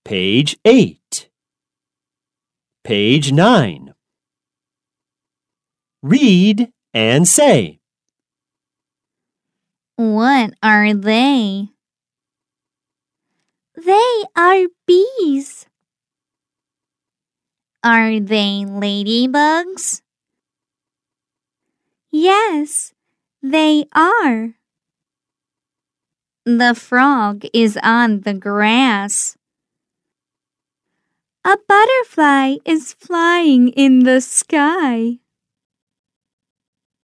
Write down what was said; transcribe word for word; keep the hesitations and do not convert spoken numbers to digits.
Page eight. Page nine. Read and say. What are they? They are bees. Are they ladybugs? Yes, they are. The frog is on the grass. A butterfly is flying in the sky.